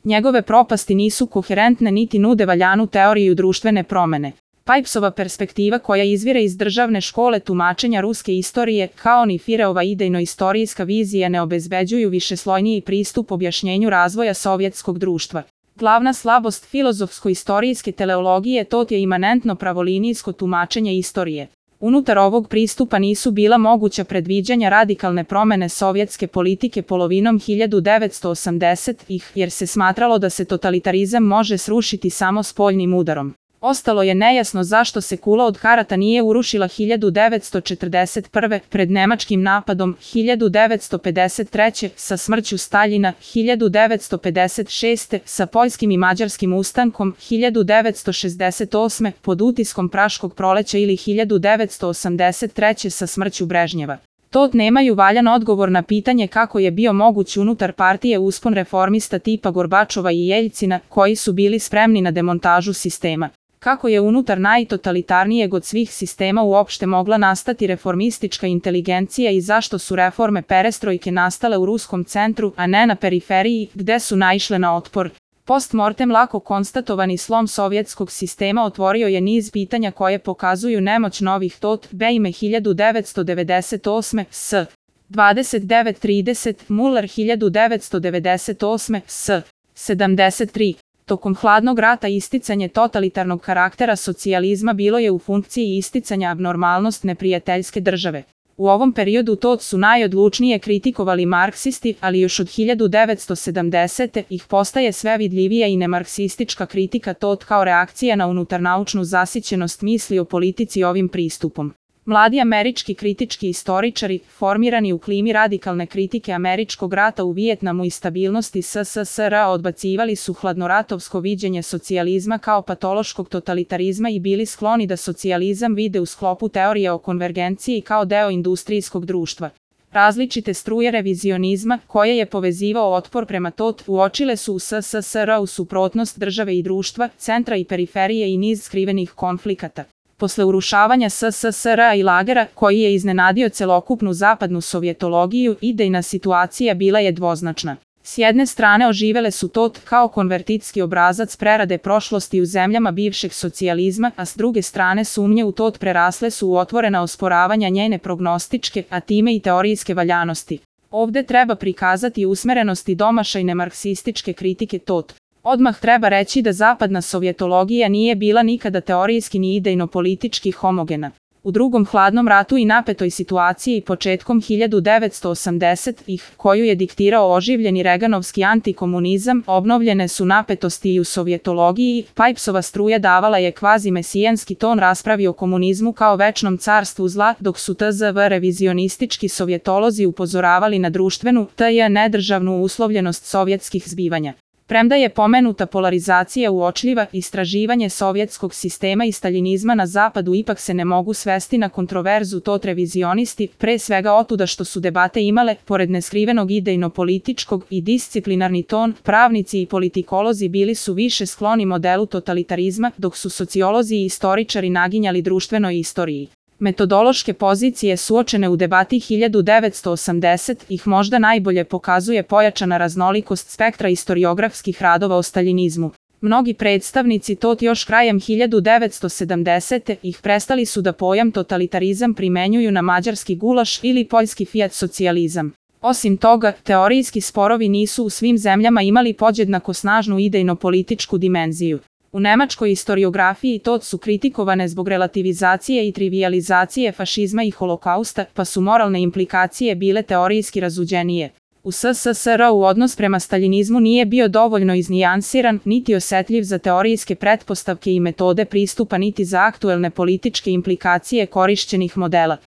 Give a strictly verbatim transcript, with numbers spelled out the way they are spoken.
Njegove propasti nisu koherentne niti nude valjanu teoriju društvene promene. Pipesova perspektiva koja izvire iz državne škole tumačenja ruske istorije, kao ni Fireova idejno-istorijska vizija ne obezbeđuju višeslojniji pristup objašnjenju razvoja sovjetskog društva. Glavna slabost filozofsko-istorijske teleologije to je imanentno pravolinijsko tumačenje istorije. Unutar ovog pristupa nisu bila moguća predviđanja radikalne promene sovjetske politike polovinom hiljadu devetsto osamdesetih, jer se smatralo da se totalitarizam može srušiti samo spoljnim udarom. Ostalo je nejasno zašto se kula od karata nije urušila hiljadu devetsto četrdeset prve. pred nemačkim napadom, hiljadu devetsto pedeset treće. sa smrću Staljina, hiljadu devetsto pedeset šeste. sa poljskim i mađarskim ustankom, hiljadu devetsto šezdeset osme. pod utiskom Praškog proleća ili hiljadu devetsto osamdeset treće. sa smrću Brežnjeva. To nemaju valjan odgovor na pitanje kako je bio moguć unutar partije uspon reformista tipa Gorbačova i Jeljcina, koji su bili spremni na demontažu sistema. Kako je unutar najtotalitarnijeg od svih sistema uopšte mogla nastati reformistička inteligencija i zašto su reforme perestrojke nastale u ruskom centru, a ne na periferiji, gde su naišle na otpor. Postmortem lako konstatovani slom sovjetskog sistema otvorio je niz pitanja koje pokazuju nemoć novih tot Beime hiljadu devetsto devedeset osme. s. dvadeset devet trideset. Muller hiljadu devetsto devedeset osme. s. sedamdeset tri. Tokom hladnog rata isticanje totalitarnog karaktera socijalizma bilo je u funkciji isticanja abnormalnost neprijateljske države. U ovom periodu to su najodlučnije kritikovali marksisti, ali još od hiljadu devetsto sedamdesete. ih postaje sve vidljivija i nemarksistička kritika tot kao reakcija na unutarnaučnu zasićenost misli o politici ovim pristupom. Mladi američki kritički istoričari, formirani u klimi radikalne kritike američkog rata u Vijetnamu i stabilnosti S S S R odbacivali su hladnoratovsko viđenje socijalizma kao patološkog totalitarizma i bili skloni da socijalizam vide u sklopu teorije o konvergenciji kao deo industrijskog društva. Različite struje revizionizma, koje je povezivao otpor prema tot, uočile su u S S S R u suprotnost države i društva, centra i periferije i niz skrivenih konflikata. Posle urušavanja S S S R i lagera, koji je iznenadio celokupnu zapadnu sovjetologiju, idejna situacija bila je dvoznačna. S jedne strane oživele su tot kao konvertitski obrazac prerade prošlosti u zemljama bivšeg socijalizma, a s druge strane sumnje u tot prerasle su u otvorena osporavanja njene prognostičke, a time i teorijske valjanosti. Ovde treba prikazati usmerenosti domašajne marksističke kritike tot. Odmah treba reći da zapadna sovjetologija nije bila nikada teorijski ni idejno-politički homogena. U drugom hladnom ratu i napetoj situaciji početkom hiljadu devetsto osamdesetih, koju je diktirao oživljeni reganovski antikomunizam, obnovljene su napetosti i u sovjetologiji. Pipesova struja davala je kvazi-mesijanski ton raspravi o komunizmu kao večnom carstvu zla, dok su T Z V revizionistički sovjetolozi upozoravali na društvenu, t j nedržavnu uslovljenost sovjetskih zbivanja. Premda je pomenuta polarizacija uočljiva, istraživanje sovjetskog sistema i staljinizma na zapadu ipak se ne mogu svesti na kontroverzu tot revizionisti, pre svega otuda što su debate imale, pored neskrivenog idejno-političkog i disciplinarni ton, pravnici i politikolozi bili su više skloni modelu totalitarizma, dok su sociolozi i istoričari naginjali društvenoj istoriji. Metodološke pozicije suočene u debati hiljadu devetsto osamdesetih možda najbolje pokazuje pojačana raznolikost spektra istoriografskih radova o staljinizmu. Mnogi predstavnici tot još krajem hiljadu devetsto sedamdesetih prestali su da pojam totalitarizam primenjuju na mađarski gulaš ili poljski fiat socijalizam. Osim toga, teorijski sporovi nisu u svim zemljama imali podjednako snažnu idejno-političku dimenziju. U nemačkoj istoriografiji tot su kritikovane zbog relativizacije i trivializacije fašizma i holokausta, pa su moralne implikacije bile teorijski razuđenije. U S S S R u odnos prema staljinizmu nije bio dovoljno iznijansiran, niti osetljiv za teorijske pretpostavke i metode pristupa, niti za aktuelne političke implikacije korišćenih modela.